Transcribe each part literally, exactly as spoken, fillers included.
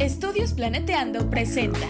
Estudios Planeteando presenta.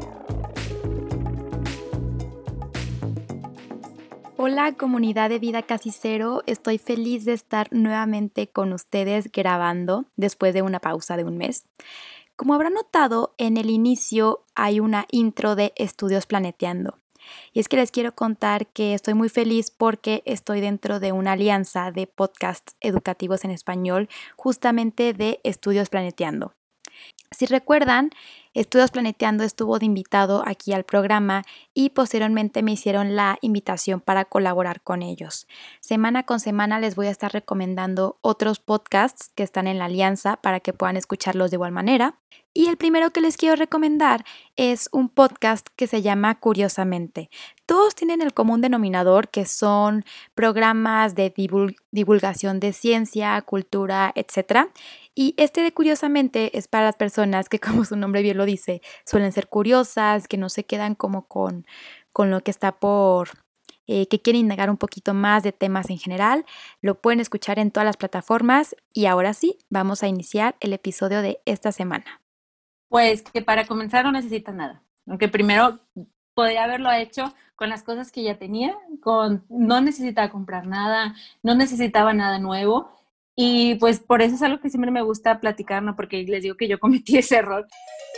Hola, comunidad de Vida Casi Cero. Estoy feliz de estar nuevamente con ustedes grabando después de una pausa de un mes. Como habrán notado, en el inicio hay una intro de Estudios Planeteando. Y es que les quiero contar que estoy muy feliz porque estoy dentro de una alianza de podcasts educativos en español, justamente de Estudios Planeteando. Si recuerdan, Estudios Planeteando estuvo de invitado aquí al programa y posteriormente me hicieron la invitación para colaborar con ellos. Semana con semana les voy a estar recomendando otros podcasts que están en la alianza para que puedan escucharlos de igual manera. Y el primero que les quiero recomendar es un podcast que se llama Curiosamente. Todos tienen el común denominador que son programas de divul- divulgación de ciencia, cultura, etcétera. Y este de Curiosamente es para las personas que, como su nombre bien lo dice, suelen ser curiosas, que no se quedan como con, con lo que está por, eh, que quieren indagar un poquito más de temas en general. Lo pueden escuchar en todas las plataformas y ahora sí, vamos a iniciar el episodio de esta semana. Pues que para comenzar no necesitas nada, aunque primero podría haberlo hecho con las cosas que ya tenía, con, no necesitaba comprar nada, no necesitaba nada nuevo. Y pues por eso es algo que siempre me gusta platicar, ¿no? Porque les digo que yo cometí ese error.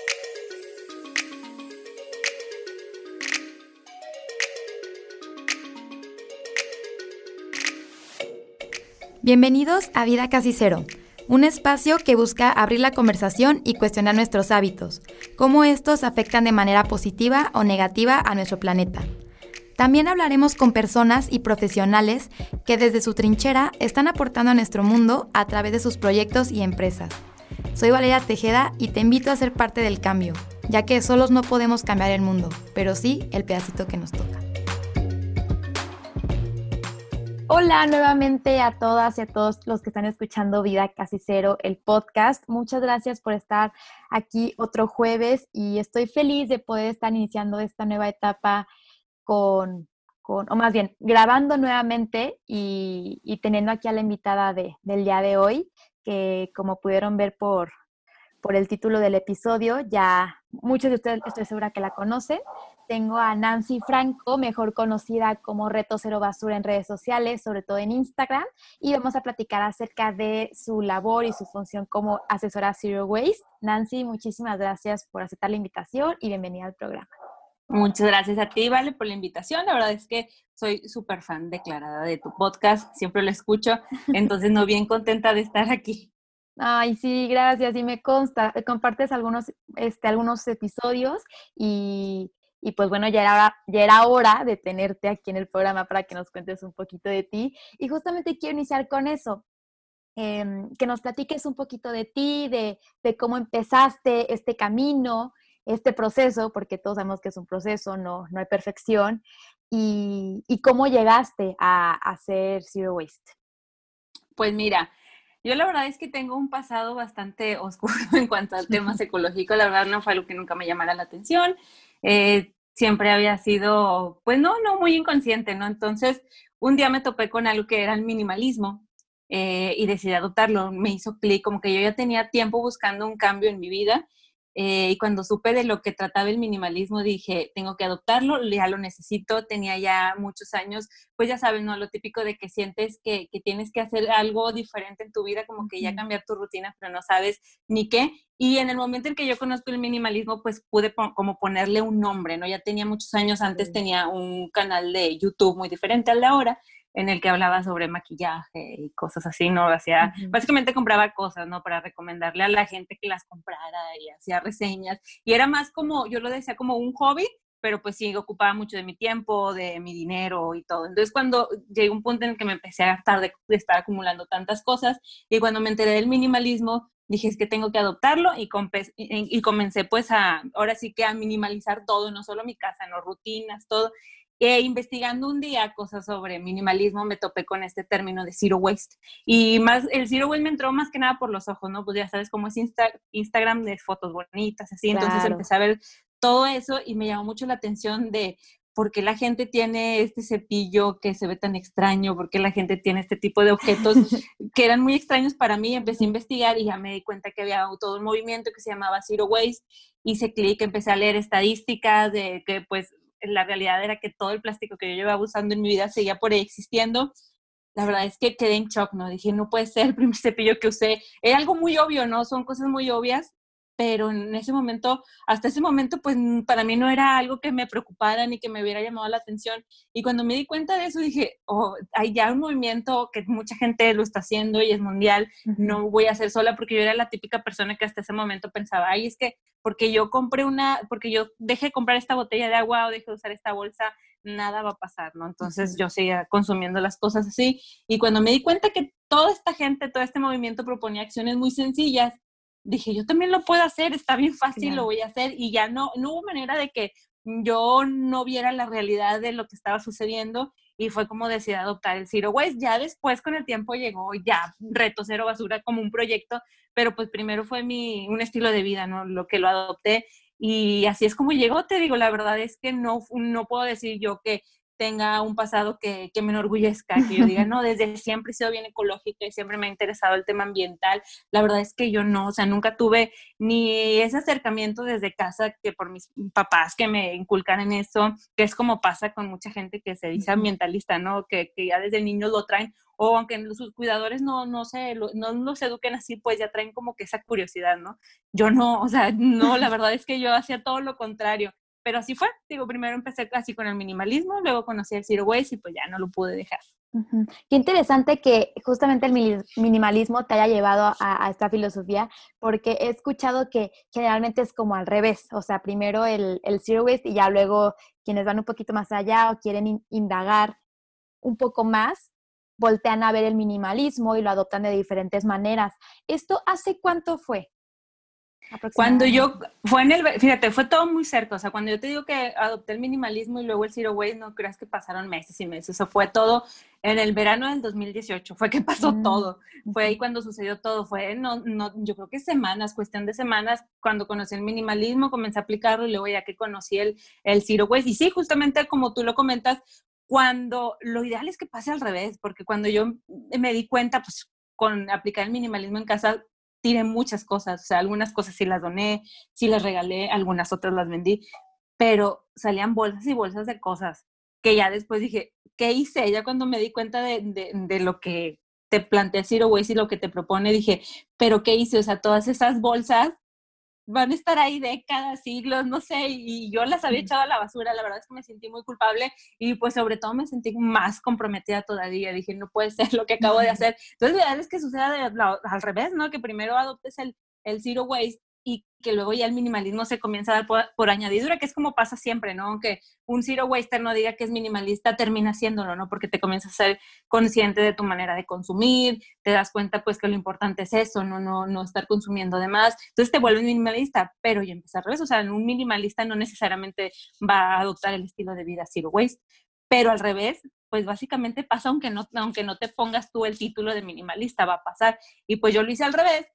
Bienvenidos a Vida Casi Cero, un espacio que busca abrir la conversación y cuestionar nuestros hábitos, cómo estos afectan de manera positiva o negativa a nuestro planeta. También hablaremos con personas y profesionales que desde su trinchera están aportando a nuestro mundo a través de sus proyectos y empresas. Soy Valeria Tejeda y te invito a ser parte del cambio, ya que solos no podemos cambiar el mundo, pero sí el pedacito que nos toca. Hola nuevamente a todas y a todos los que están escuchando Vida Casi Cero, el podcast. Muchas gracias por estar aquí otro jueves y estoy feliz de poder estar iniciando esta nueva etapa Con, con, o más bien, grabando nuevamente y, y teniendo aquí a la invitada de, del día de hoy, que como pudieron ver por, por el título del episodio, ya muchos de ustedes estoy segura que la conocen. Tengo a Nancy Franco, mejor conocida como Reto Cero Basura en redes sociales, sobre todo en Instagram, y vamos a platicar acerca de su labor y su función como asesora Zero Waste. Nancy, muchísimas gracias por aceptar la invitación y bienvenida al programa. Muchas gracias a ti, Vale, por la invitación. La verdad es que soy súper fan declarada de tu podcast, siempre lo escucho, entonces no, bien contenta de estar aquí. Ay, sí, gracias. Y me consta, compartes algunos, este, algunos episodios y, y pues bueno, ya era, ya era hora de tenerte aquí en el programa para que nos cuentes un poquito de ti. Y justamente quiero iniciar con eso, eh, que nos platiques un poquito de ti, de, de cómo empezaste este camino, este proceso, porque todos sabemos que es un proceso, no, no hay perfección, y, y cómo llegaste a, a hacer Zero Waste. Pues mira, yo la verdad es que tengo un pasado bastante oscuro en cuanto al tema ecológico. La verdad no fue algo que nunca me llamara la atención. Eh, siempre había sido, pues no, no muy inconsciente, ¿no? Entonces, un día me topé con algo que era el minimalismo eh, y decidí adoptarlo. Me hizo clic, como que yo ya tenía tiempo buscando un cambio en mi vida. Eh, y cuando supe de lo que trataba el minimalismo, dije, tengo que adoptarlo, ya lo necesito. Tenía ya muchos años, pues ya sabes, ¿no? Lo típico de que sientes que, que tienes que hacer algo diferente en tu vida, como que ya cambiar tu rutina, pero no sabes ni qué. Y en el momento en que yo conozco el minimalismo, pues pude po- como ponerle un nombre, ¿no? Ya tenía muchos años, antes tenía un canal de YouTube muy diferente al de ahora, en el que hablaba sobre maquillaje y cosas así, ¿no? Hacía, uh-huh. Básicamente compraba cosas, ¿no? Para recomendarle a la gente que las comprara y hacía reseñas. Y era más como, yo lo decía como un hobby, pero pues sí, ocupaba mucho de mi tiempo, de mi dinero y todo. Entonces cuando llegué a un punto en el que me empecé a hartar de, de estar acumulando tantas cosas, y cuando me enteré del minimalismo, dije, es que tengo que adoptarlo, y, compe- y, y comencé pues a, ahora sí que a minimalizar todo, no solo mi casa, no, rutinas, todo. Eh, investigando un día cosas sobre minimalismo, me topé con este término de zero waste. Y más, el zero waste me entró más que nada por los ojos, ¿no? Pues ya sabes cómo es Insta, Instagram de fotos bonitas, así. Claro. Entonces empecé a ver todo eso y me llamó mucho la atención de ¿por qué la gente tiene este cepillo que se ve tan extraño? ¿Por qué la gente tiene este tipo de objetos que eran muy extraños para mí? Empecé a investigar y ya me di cuenta que había todo un movimiento que se llamaba Zero Waste. Hice clic, empecé a leer estadísticas de que pues la realidad era que todo el plástico que yo llevaba usando en mi vida seguía por ahí existiendo. La verdad es que quedé en shock, ¿no? Dije, no puede ser el primer cepillo que usé. Era algo muy obvio, ¿no? Son cosas muy obvias, pero en ese momento, hasta ese momento, pues para mí no era algo que me preocupara ni que me hubiera llamado la atención. Y cuando me di cuenta de eso, dije, oh, hay ya un movimiento que mucha gente lo está haciendo y es mundial, uh-huh. No voy a hacer sola, porque yo era la típica persona que hasta ese momento pensaba, ay, es que porque yo compré una, porque yo dejé de comprar esta botella de agua o dejé de usar esta bolsa, nada va a pasar, ¿no? Entonces uh-huh. yo seguía consumiendo las cosas así. Y cuando me di cuenta que toda esta gente, todo este movimiento proponía acciones muy sencillas, dije, yo también lo puedo hacer, está bien fácil, claro. Lo voy a hacer. Y ya no, no hubo manera de que yo no viera la realidad de lo que estaba sucediendo, y fue como decidí adoptar el Zero Waste. Ya después, con el tiempo, llegó ya Reto Cero Basura como un proyecto, pero pues primero fue mi, un estilo de vida, ¿no? Lo que lo adopté, y así es como llegó. Te digo, la verdad es que no, no puedo decir yo que tenga un pasado que, que me enorgullezca, que yo diga, no, desde siempre he sido bien ecológica y siempre me ha interesado el tema ambiental. La verdad es que yo no, o sea, nunca tuve ni ese acercamiento desde casa, que por mis papás que me inculcaran eso, que es como pasa con mucha gente que se dice ambientalista, ¿no? Que, que ya desde niños lo traen, o aunque sus cuidadores no, no, se, no los eduquen así, pues ya traen como que esa curiosidad, ¿no? Yo no, o sea, no, la verdad es que yo hacía todo lo contrario. Pero así fue, digo, primero empecé así con el minimalismo, luego conocí el Zero Waste y pues ya no lo pude dejar. Uh-huh. Qué interesante que justamente el minimalismo te haya llevado a, a esta filosofía, porque he escuchado que generalmente es como al revés, o sea, primero el, el Zero Waste y ya luego quienes van un poquito más allá o quieren in, indagar un poco más, voltean a ver el minimalismo y lo adoptan de diferentes maneras. ¿Esto hace cuánto fue? Cuando yo, fue en el, fíjate, fue todo muy cerca, o sea, cuando yo te digo que adopté el minimalismo y luego el Zero Waste, no creas que pasaron meses y meses, o sea, fue todo en el verano del dos mil dieciocho, fue que pasó mm. todo, fue ahí cuando sucedió todo, fue, no, no, yo creo que semanas, cuestión de semanas, cuando conocí el minimalismo, comencé a aplicarlo, y luego ya que conocí el, el Zero Waste, y sí, justamente como tú lo comentas, cuando, lo ideal es que pase al revés, porque cuando yo me di cuenta, pues, con aplicar el minimalismo en casa, tiré muchas cosas, o sea, algunas cosas sí las doné, sí las regalé, algunas otras las vendí, pero salían bolsas y bolsas de cosas que ya después dije, ¿qué hice? Ya cuando me di cuenta de, de, de lo que te plantea Zero Waste y lo que te propone, dije, ¿pero qué hice? O sea, todas esas bolsas van a estar ahí décadas, siglos, no sé, y yo las había echado a la basura. La verdad es que me sentí muy culpable y pues sobre todo me sentí más comprometida todavía. Dije, no puede ser lo que acabo de hacer. Entonces, la verdad es que suceda de, la, al revés, ¿no? Que primero adoptes el, el Zero Waste y que luego ya el minimalismo se comienza a dar por, por añadidura, que es como pasa siempre, ¿no? Aunque un Zero Waster no diga que es minimalista, termina haciéndolo, ¿no? Porque te comienzas a ser consciente de tu manera de consumir, te das cuenta pues que lo importante es eso, no, no, no estar consumiendo de más, entonces te vuelves minimalista, pero ya empieza al revés, o sea, un minimalista no necesariamente va a adoptar el estilo de vida Zero Waste, pero al revés, pues básicamente pasa aunque no, aunque no te pongas tú el título de minimalista, va a pasar, y pues yo lo hice al revés.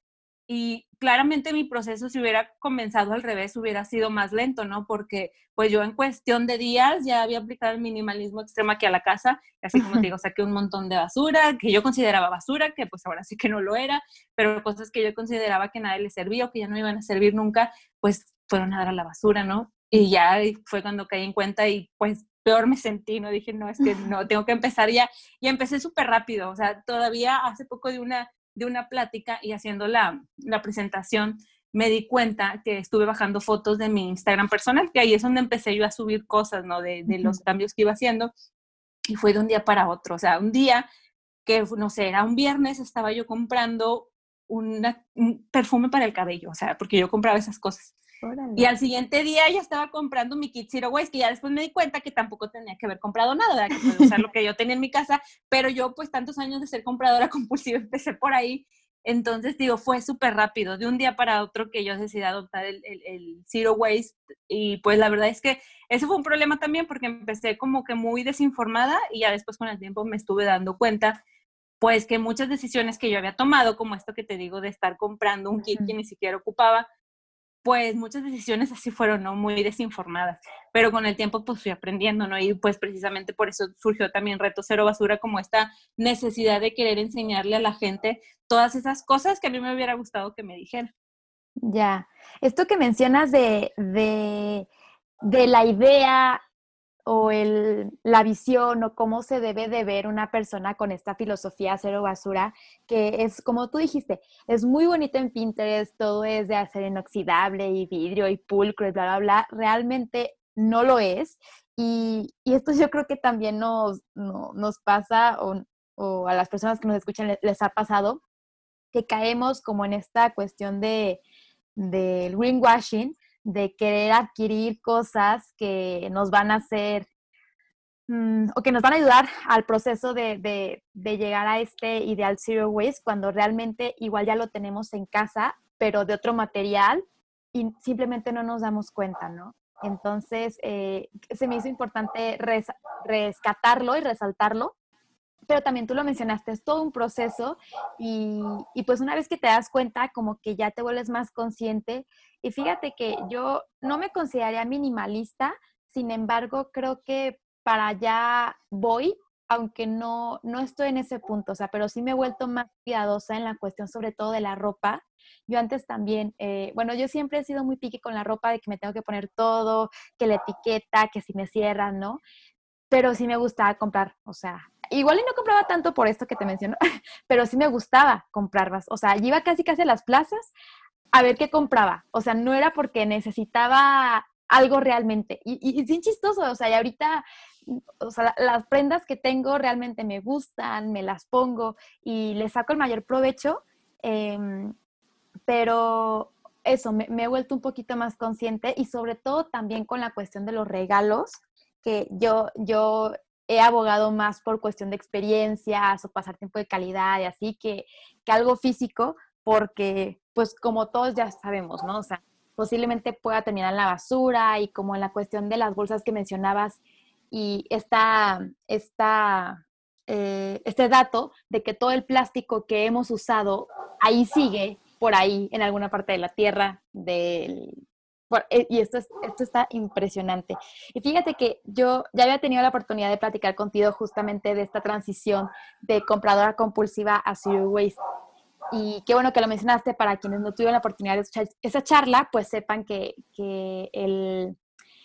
Y claramente mi proceso, si hubiera comenzado al revés, hubiera sido más lento, ¿no? Porque pues yo en cuestión de días ya había aplicado el minimalismo extremo aquí a la casa, así como te digo, saqué un montón de basura, que yo consideraba basura, que pues ahora sí que no lo era, pero cosas que yo consideraba que nadie les servía o que ya no iban a servir nunca, pues fueron a dar a la basura, ¿no? Y ya fue cuando caí en cuenta y pues peor me sentí, ¿no? Dije, no, es que no, tengo que empezar ya. Y empecé súper rápido, o sea, todavía hace poco de una... de una plática y haciendo la, la presentación, me di cuenta que estuve bajando fotos de mi Instagram personal, que ahí es donde empecé yo a subir cosas, ¿no? De, de los cambios que iba haciendo, y fue de un día para otro, o sea, un día que, no sé, era un viernes, estaba yo comprando una, un perfume para el cabello, o sea, porque yo compraba esas cosas. Órale. Y al siguiente día ya estaba comprando mi kit Zero Waste, que ya después me di cuenta que tampoco tenía que haber comprado nada, ¿verdad? Que puedo usar lo que yo tenía en mi casa, pero yo pues tantos años de ser compradora compulsiva empecé por ahí, entonces digo, fue súper rápido, de un día para otro que yo decidí adoptar el, el, el Zero Waste, y pues la verdad es que eso fue un problema también porque empecé como que muy desinformada y ya después con el tiempo me estuve dando cuenta pues que muchas decisiones que yo había tomado, como esto que te digo de estar comprando un kit que ni siquiera ocupaba, pues muchas decisiones así fueron, ¿no? Muy desinformadas, pero con el tiempo pues fui aprendiendo, ¿no? Y pues precisamente por eso surgió también Reto Cero Basura, como esta necesidad de querer enseñarle a la gente todas esas cosas que a mí me hubiera gustado que me dijeran. Ya, esto que mencionas de, de, de la idea o el, la visión o cómo se debe de ver una persona con esta filosofía cero basura, que es como tú dijiste, es muy bonito en Pinterest, todo es de acero inoxidable y vidrio y pulcro y bla, bla, bla, realmente no lo es. Y, y esto yo creo que también nos, no, nos pasa o, o a las personas que nos escuchan les, les ha pasado, que caemos como en esta cuestión de del greenwashing, de querer adquirir cosas que nos van a hacer mmm, o que nos van a ayudar al proceso de, de, de llegar a este ideal zero waste, cuando realmente igual ya lo tenemos en casa, pero de otro material y simplemente no nos damos cuenta, ¿no? Entonces, eh, se me hizo importante res, rescatarlo y resaltarlo, pero también tú lo mencionaste, es todo un proceso y, y pues una vez que te das cuenta, como que ya te vuelves más consciente. Y fíjate que yo no me consideraría minimalista, sin embargo, creo que para allá voy, aunque no, no estoy en ese punto, o sea, pero sí me he vuelto más cuidadosa en la cuestión sobre todo de la ropa. Yo antes también, eh, bueno, yo siempre he sido muy picky con la ropa, de que me tengo que poner todo, que la etiqueta, que si me cierran, ¿no? Pero sí me gustaba comprar, o sea, igual y no compraba tanto por esto que te menciono, pero sí me gustaba comprarlas, o sea, yo iba casi casi a las plazas a ver qué compraba, o sea, no era porque necesitaba algo realmente, y, y, y sin chistoso, o sea, y ahorita, o sea, las prendas que tengo realmente me gustan, me las pongo y les saco el mayor provecho, eh, pero eso, me, me he vuelto un poquito más consciente y sobre todo también con la cuestión de los regalos, que yo, yo he abogado más por cuestión de experiencias o pasar tiempo de calidad y así que, que algo físico, porque pues como todos ya sabemos, ¿no? O sea, posiblemente pueda terminar en la basura y como en la cuestión de las bolsas que mencionabas y esta, esta, eh, este dato de que todo el plástico que hemos usado ahí sigue por ahí en alguna parte de la tierra del, por, y esto, es, esto está impresionante. Y fíjate que yo ya había tenido la oportunidad de platicar contigo justamente de esta transición de compradora compulsiva a zero waste. Y qué bueno que lo mencionaste, para quienes no tuvieron la oportunidad de escuchar esa charla, pues sepan que, que el,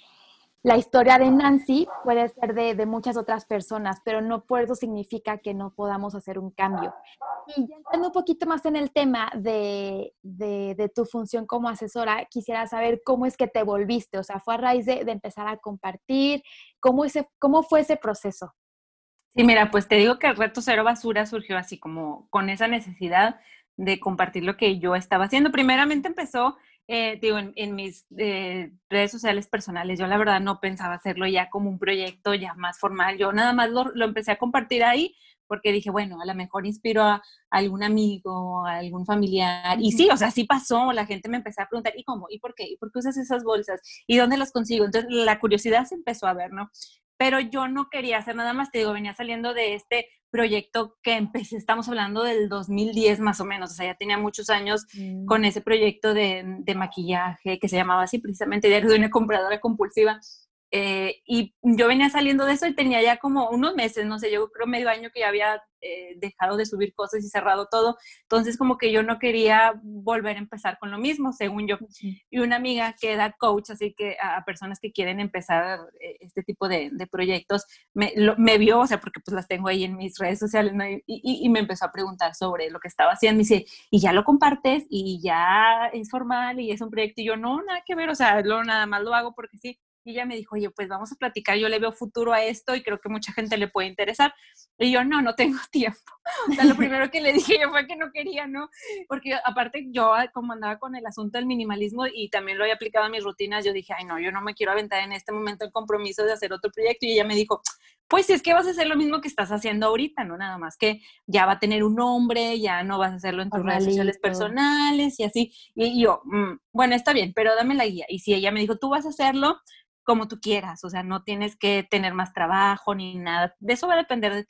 la historia de Nancy puede ser de, de muchas otras personas, pero no por eso significa que no podamos hacer un cambio. Y ya entrando un poquito más en el tema de, de, de tu función como asesora, quisiera saber cómo es que te volviste, o sea, fue a raíz de, de empezar a compartir, ¿cómo, ese, ¿cómo fue ese proceso? Sí, mira, pues te digo que el Reto Cero Basura surgió así como con esa necesidad de compartir lo que yo estaba haciendo. Primeramente empezó, eh, digo, en, en mis eh, redes sociales personales. Yo la verdad no pensaba hacerlo ya como un proyecto ya más formal. Yo nada más lo, lo empecé a compartir ahí porque dije, bueno, a lo mejor inspiro a, a algún amigo, a algún familiar. Y sí, o sea, sí pasó. La gente me empezó a preguntar, ¿y cómo? ¿Y por qué? ¿Y por qué usas esas bolsas? ¿Y dónde las consigo? Entonces la curiosidad se empezó a ver, ¿no? Pero yo no quería hacer nada más, te digo, venía saliendo de este proyecto que empecé, estamos hablando del dos mil diez más o menos, o sea, ya tenía muchos años mm. con ese proyecto de, de maquillaje que se llamaba así precisamente, Diario de una compradora compulsiva, eh, y yo venía saliendo de eso y tenía ya como unos meses, no sé, yo creo medio año que ya había eh, dejado de subir cosas y cerrado todo, entonces como que yo no quería volver a empezar con lo mismo, según yo. Sí. Y una amiga que da coach, así que a personas que quieren empezar este tipo de, de proyectos, me, lo, me vio, o sea, porque pues las tengo ahí en mis redes sociales, ¿no? y, y, y me empezó a preguntar sobre lo que estaba haciendo, y dice, ¿y ya lo compartes? ¿Y ya es formal? ¿Y es un proyecto? Y yo, no, nada que ver, o sea, lo, nada más lo hago porque sí. Y ella me dijo, oye, pues vamos a platicar, yo le veo futuro a esto y creo que mucha gente le puede interesar. Y yo, no, no tengo tiempo. O sea, lo primero que le dije yo fue que no quería, ¿no? Porque aparte yo, como andaba con el asunto del minimalismo y también lo había aplicado a mis rutinas, yo dije, ay, no, yo no me quiero aventar en este momento el compromiso de hacer otro proyecto. Y ella me dijo, pues si es que vas a hacer lo mismo que estás haciendo ahorita, ¿no? Nada más que ya va a tener un nombre, ya no vas a hacerlo en tus Formalito. redes sociales personales y así. Y yo, mmm, bueno, está bien, pero dame la guía. Y si ella me dijo, tú vas a hacerlo como tú quieras, o sea, no tienes que tener más trabajo ni nada, de eso va a depender de ti.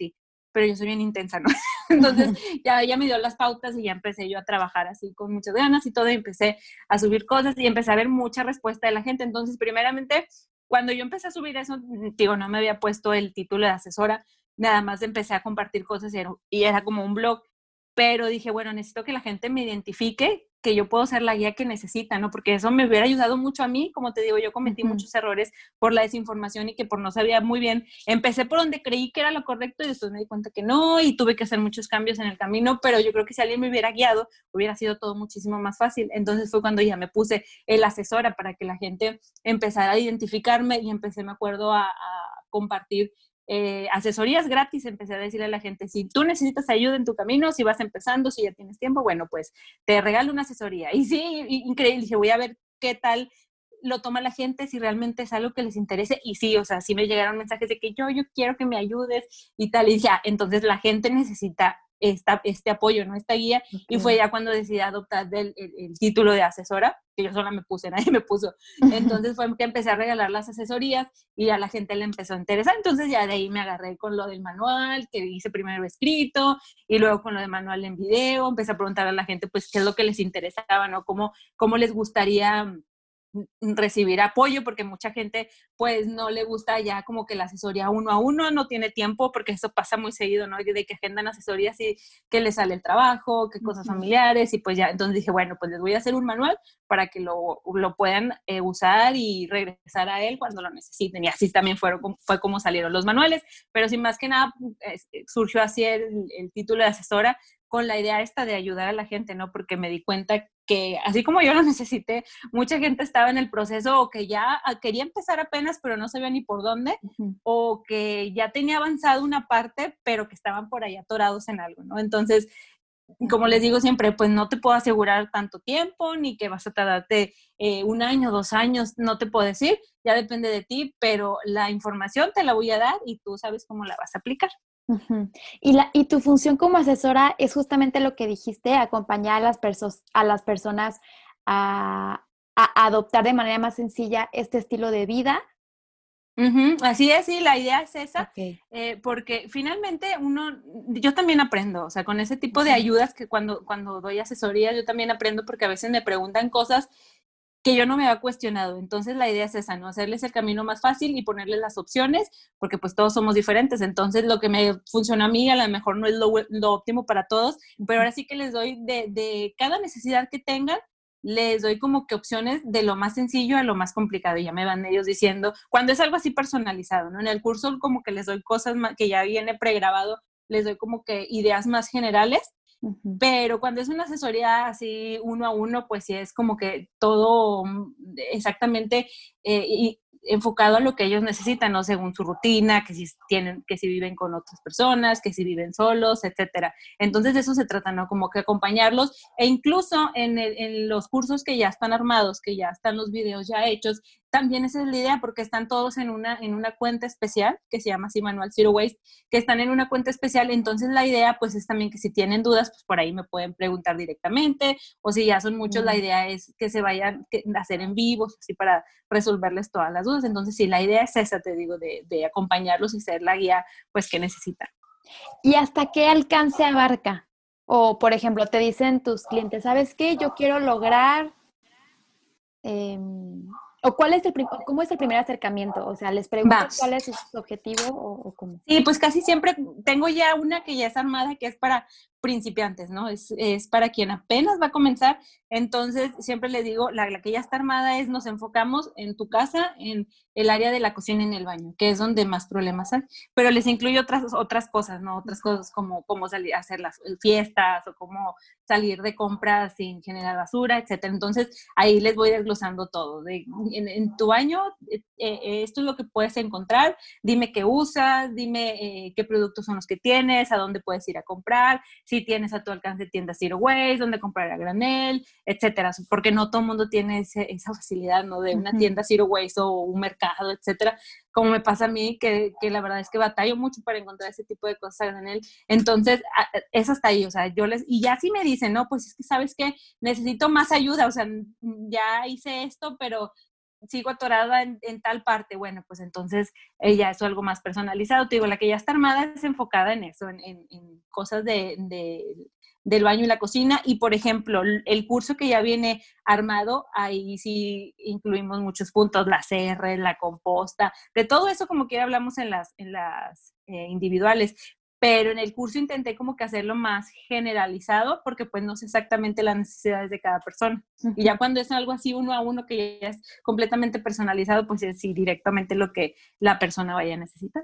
pero yo soy bien intensa, ¿no? Entonces ya ella me dio las pautas y ya empecé yo a trabajar así con muchas ganas y todo, y empecé a subir cosas y empecé a ver mucha respuesta de la gente. Entonces, primeramente, cuando yo empecé a subir eso, digo, no me había puesto el título de asesora, nada más empecé a compartir cosas y era, y era como un blog, pero dije, bueno, necesito que la gente me identifique, que yo puedo ser la guía que necesita, ¿no? Porque eso me hubiera ayudado mucho a mí, como te digo, yo cometí uh-huh. muchos errores por la desinformación y que por no sabía muy bien, empecé por donde creí que era lo correcto y después me di cuenta que no y tuve que hacer muchos cambios en el camino, pero yo creo que si alguien me hubiera guiado, hubiera sido todo muchísimo más fácil. Entonces fue cuando ya me puse el asesora para que la gente empezara a identificarme y empecé, me acuerdo, a, a compartir Eh, asesorías gratis. Empecé a decirle a la gente, si tú necesitas ayuda en tu camino, si vas empezando, si ya tienes tiempo, bueno, pues te regalo una asesoría. Y sí, increíble, dije, voy a ver qué tal lo toma la gente, si realmente es algo que les interese. Y sí, o sea, sí me llegaron mensajes de que yo, yo quiero que me ayudes y tal. Y dije, ah, entonces la gente necesita esta, este apoyo, ¿no? Esta guía. Okay. Y fue ya cuando decidí adoptar el, el, el título de asesora, que yo sola me puse, nadie me puso. Entonces fue que empecé a regalar las asesorías y a la gente le empezó a interesar. Entonces ya de ahí me agarré con lo del manual, que hice primero escrito, y luego con lo del manual en video. Empecé a preguntar a la gente, pues, qué es lo que les interesaba, ¿no? Cómo, cómo les gustaría recibir apoyo, porque mucha gente pues no le gusta ya como que la asesoría uno a uno, no tiene tiempo, porque eso pasa muy seguido, ¿no? De que agendan asesorías y que les sale el trabajo, que cosas familiares, y pues ya, entonces dije, bueno, pues les voy a hacer un manual para que lo, lo puedan eh, usar y regresar a él cuando lo necesiten, y así también fueron, fue como salieron los manuales, pero sin más que nada eh, surgió así el, el título de asesora, con la idea esta de ayudar a la gente, ¿no? Porque me di cuenta que así como yo lo necesité, mucha gente estaba en el proceso o que ya quería empezar apenas, pero no sabía ni por dónde, uh-huh. o que ya tenía avanzado una parte, pero que estaban por ahí atorados en algo, ¿no? Entonces, como les digo siempre, pues no te puedo asegurar tanto tiempo, ni que vas a tardarte eh, un año, dos años, no te puedo decir, ya depende de ti, pero la información te la voy a dar y tú sabes cómo la vas a aplicar. Uh-huh. Y, la, y tu función como asesora es justamente lo que dijiste, acompañar a las, perso- a las personas a, a adoptar de manera más sencilla este estilo de vida. Uh-huh. Así es, sí, la idea es esa, okay. eh, porque finalmente uno, yo también aprendo, o sea, con ese tipo uh-huh. de ayudas que cuando, cuando doy asesoría, yo también aprendo, porque a veces me preguntan cosas que yo no me había cuestionado. Entonces la idea es esa, ¿no? Hacerles el camino más fácil y ponerles las opciones, porque pues todos somos diferentes. Entonces lo que me funciona a mí a lo mejor no es lo, lo óptimo para todos, pero ahora sí que les doy de, de cada necesidad que tengan, les doy como que opciones de lo más sencillo a lo más complicado, y ya me van ellos diciendo, cuando es algo así personalizado, ¿no? En el curso como que les doy cosas más, que ya viene pregrabado, les doy como que ideas más generales. Uh-huh. Pero cuando es una asesoría así uno a uno, pues sí es como que todo exactamente eh, y enfocado a lo que ellos necesitan, ¿no? Según su rutina, que si tienen, que si viven con otras personas, que si viven solos, etcétera. Entonces de eso se trata, ¿no? Como que acompañarlos, e incluso en, el, en los cursos que ya están armados, que ya están los videos ya hechos, también esa es la idea, porque están todos en una, en una cuenta especial, que se llama así Manual Zero Waste, que están en una cuenta especial. Entonces la idea pues es también que si tienen dudas, pues por ahí me pueden preguntar directamente, o si ya son muchos, mm. la idea es que se vayan a hacer en vivos, así para resolverles todas las dudas. Entonces sí, la idea es esa, te digo, de, de acompañarlos y ser la guía pues que necesitan. ¿Y hasta qué alcance abarca? O por ejemplo, te dicen tus clientes, ¿sabes qué? Yo quiero lograr... Eh, ¿O cuál es el cómo es el primer acercamiento? O sea, ¿les preguntas cuál es su objetivo o, o cómo? Sí, pues casi siempre tengo ya una que ya es armada, que es para principiantes, ¿no? Es, es para quien apenas va a comenzar. Entonces, siempre les digo, la, la que ya está armada es, nos enfocamos en tu casa, en el área de la cocina y en el baño, que es donde más problemas hay. Pero les incluyo otras, otras cosas, ¿no? Otras cosas como cómo salir a hacer las fiestas, o cómo salir de compras sin generar basura, etcétera. Entonces, ahí les voy desglosando todo. De, en, en tu baño, eh, eh, esto es lo que puedes encontrar. Dime qué usas, dime eh, qué productos son los que tienes, a dónde puedes ir a comprar, si tienes a tu alcance tiendas Zero Waste, dónde comprar a granel, etcétera, porque no todo el mundo tiene ese, esa facilidad, ¿no? De una tienda Zero Waste o un mercado, etcétera, como me pasa a mí, que, que la verdad es que batallo mucho para encontrar ese tipo de cosas a granel. Entonces, a, es hasta ahí, o sea, yo les, y ya si me dicen, no, pues es que sabes que necesito más ayuda, o sea, ya hice esto, pero sigo atorada en, en tal parte, bueno, pues entonces ella es algo más personalizado. Te digo, la que ya está armada es enfocada en eso, en, en, en cosas de, de, del baño y la cocina. Y, por ejemplo, el curso que ya viene armado, ahí sí incluimos muchos puntos, la C R, la composta, de todo eso como que hablamos en las, en las eh, individuales. Pero en el curso intenté como que hacerlo más generalizado porque pues no sé exactamente las necesidades de cada persona. Y ya cuando es algo así uno a uno que ya es completamente personalizado, pues es sí, directamente lo que la persona vaya a necesitar.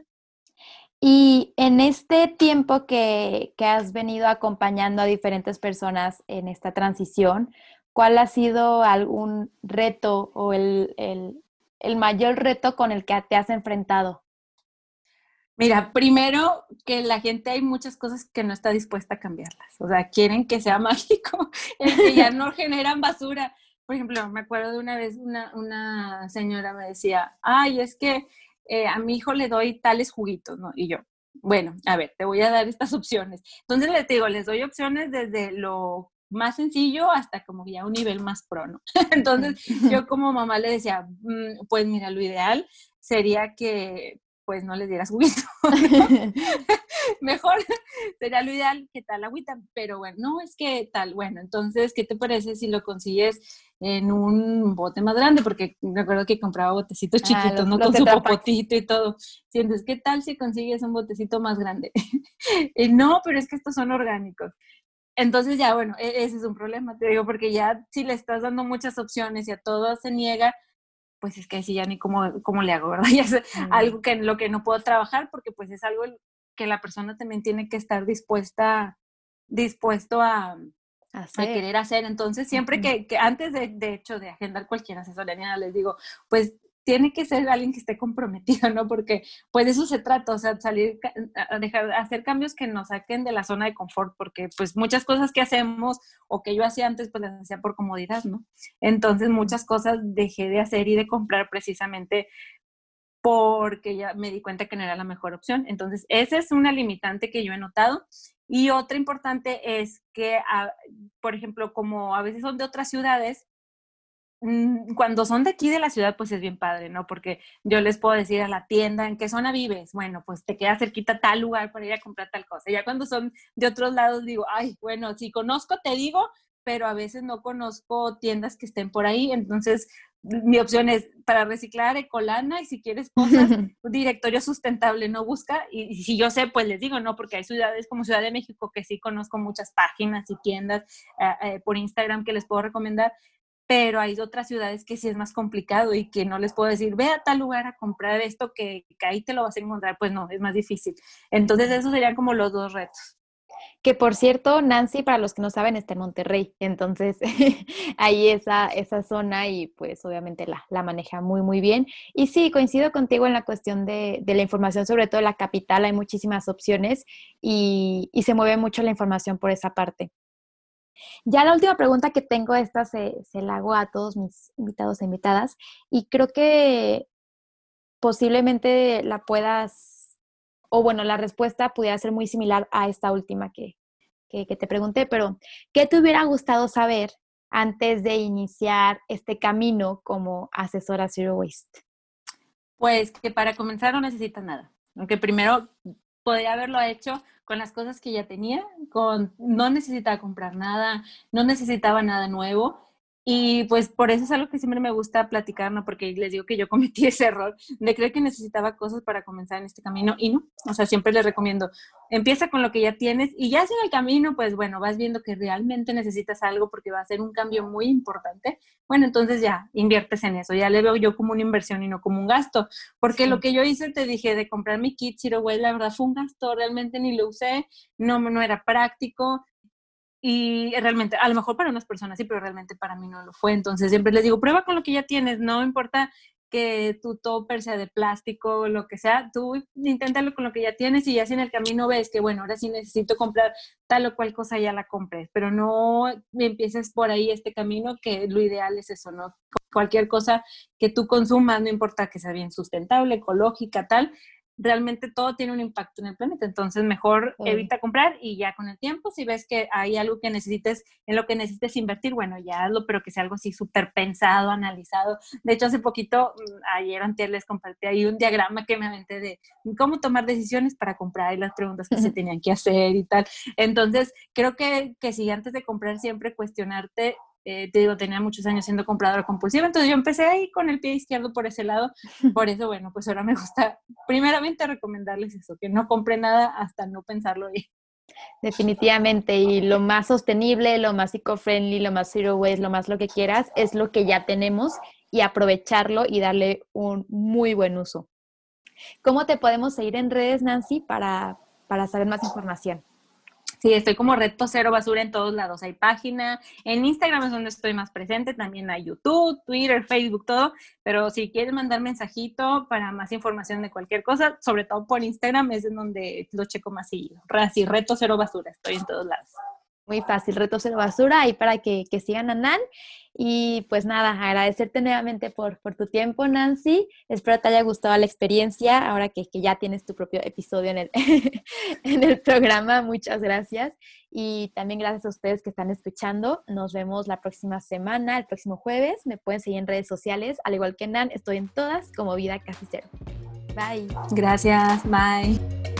Y en este tiempo que, que has venido acompañando a diferentes personas en esta transición, ¿cuál ha sido algún reto o el, el, el mayor reto con el que te has enfrentado? Mira, primero que la gente hay muchas cosas que no está dispuesta a cambiarlas. O sea, quieren que sea mágico, el que ya no generan basura. Por ejemplo, me acuerdo de una vez una, una señora me decía, ay, es que eh, a mi hijo le doy tales juguitos, ¿no? Y yo, bueno, a ver, te voy a dar estas opciones. Entonces les digo, les doy opciones desde lo más sencillo hasta como ya un nivel más pro, ¿no? Entonces yo como mamá le decía, mm, pues mira, lo ideal sería que pues no les dieras juguito, ¿no? Mejor sería lo ideal que tal agüita, pero bueno, no es que tal, bueno, entonces, ¿qué te parece si lo consigues en un bote más grande? Porque me acuerdo que compraba botecitos ah, chiquitos, los, ¿no? Los con su popotito y todo. Sí, entonces, ¿qué tal si consigues un botecito más grande? eh, no, pero es que estos son orgánicos. Entonces ya, bueno, ese es un problema, te digo, porque ya si le estás dando muchas opciones y a todo se niega, pues es que sí ya ni cómo, cómo le hago, ¿verdad? Ya es mm. algo que en lo que no puedo trabajar porque pues es algo que la persona también tiene que estar dispuesta, dispuesto a, hacer. a querer hacer. Entonces siempre uh-huh. que, que antes de, de hecho de agendar cualquier asesoría, les digo, pues tiene que ser alguien que esté comprometido, ¿no? Porque pues de eso se trata, o sea, salir, a dejar, a hacer cambios que nos saquen de la zona de confort, porque pues muchas cosas que hacemos o que yo hacía antes, pues las hacía por comodidad, ¿no? Entonces muchas cosas dejé de hacer y de comprar precisamente porque ya me di cuenta que no era la mejor opción. Entonces esa es una limitante que yo he notado. Y otra importante es que, a, por ejemplo, como a veces son de otras ciudades, cuando son de aquí de la ciudad, pues es bien padre, ¿no? Porque yo les puedo decir a la tienda, ¿en qué zona vives? Bueno, pues te queda cerquita tal lugar para ir a comprar tal cosa. Ya cuando son de otros lados, digo, ay, bueno, si conozco, te digo, pero a veces no conozco tiendas que estén por ahí. Entonces, mi opción es para reciclar Ecolana y si quieres cosas, directorio sustentable, no busca. Y, y si yo sé, pues les digo, ¿no? Porque hay ciudades como Ciudad de México que sí conozco muchas páginas y tiendas eh, eh, por Instagram que les puedo recomendar. Pero hay otras ciudades que sí es más complicado y que no les puedo decir, ve a tal lugar a comprar esto que, que ahí te lo vas a encontrar. Pues no, es más difícil. Entonces esos serían como los dos retos. Que por cierto, Nancy, para los que no saben, está en Monterrey. Entonces ahí esa, esa zona y pues obviamente la, la maneja muy, muy bien. Y sí, coincido contigo en la cuestión de, de la información, sobre todo en la capital hay muchísimas opciones y, y se mueve mucho la información por esa parte. Ya la última pregunta que tengo, esta se, se la hago a todos mis invitados e invitadas, y creo que posiblemente la puedas, o bueno, la respuesta pudiera ser muy similar a esta última que, que, que te pregunté, pero ¿qué te hubiera gustado saber antes de iniciar este camino como asesora Zero Waste? Pues que para comenzar no necesitas nada, aunque primero podría haberlo hecho con las cosas que ya tenía, con, no necesitaba comprar nada, no necesitaba nada nuevo. Y pues por eso es algo que siempre me gusta platicar, ¿no? Porque les digo que yo cometí ese error de creer que necesitaba cosas para comenzar en este camino y no. O sea, siempre les recomiendo, empieza con lo que ya tienes y ya si en el camino, pues bueno, vas viendo que realmente necesitas algo porque va a ser un cambio muy importante. Bueno, entonces ya inviertes en eso. Ya le veo yo como una inversión y no como un gasto. Porque sí. Lo que yo hice, te dije, de comprar mi kit Zero Waste, la verdad fue un gasto. Realmente ni lo usé, no, no era práctico. Y realmente, a lo mejor para unas personas sí, pero realmente para mí no lo fue. Entonces siempre les digo, prueba con lo que ya tienes, no importa que tu topper sea de plástico o lo que sea, tú inténtalo con lo que ya tienes y ya si en el camino ves que, bueno, ahora sí necesito comprar tal o cual cosa, ya la compres, pero no empieces por ahí este camino, que lo ideal es eso, ¿no? Cualquier cosa que tú consumas, no importa que sea bien sustentable, ecológica, tal, realmente todo tiene un impacto en el planeta. Entonces, mejor Oh. evita comprar y ya con el tiempo, si ves que hay algo que necesites, en lo que necesites invertir, bueno, ya hazlo, pero que sea algo así súper pensado, analizado. De hecho, hace poquito, ayer o antier, les compartí ahí un diagrama que me aventé de cómo tomar decisiones para comprar y las preguntas que se tenían que hacer y tal. Entonces, creo que, que si antes de comprar siempre cuestionarte. Eh, te digo, tenía muchos años siendo compradora compulsiva, entonces yo empecé ahí con el pie izquierdo por ese lado. Por eso, bueno, pues ahora me gusta primeramente recomendarles eso, que no compre nada hasta no pensarlo bien. Definitivamente, y lo más sostenible, lo más eco-friendly, lo más zero waste, lo más lo que quieras, es lo que ya tenemos y aprovecharlo y darle un muy buen uso. ¿Cómo te podemos seguir en redes, Nancy, para, para saber más información? Sí, estoy como Reto Cero Basura en todos lados. Hay página, en Instagram es donde estoy más presente, también hay YouTube, Twitter, Facebook, todo. Pero si quieres mandar mensajito para más información de cualquier cosa, sobre todo por Instagram, es en donde lo checo más seguido. Así, Reto Cero Basura, estoy en todos lados. Muy fácil, Reto Cero Basura, ahí para que, que sigan a Nan. Y pues nada, agradecerte nuevamente por, por tu tiempo, Nancy. Espero te haya gustado la experiencia, ahora que, que ya tienes tu propio episodio en el, en el programa. Muchas gracias. Y también gracias a ustedes que están escuchando. Nos vemos la próxima semana, el próximo jueves. Me pueden seguir en redes sociales, al igual que Nan, estoy en todas como Vida Casi Cero. Bye. Gracias, bye.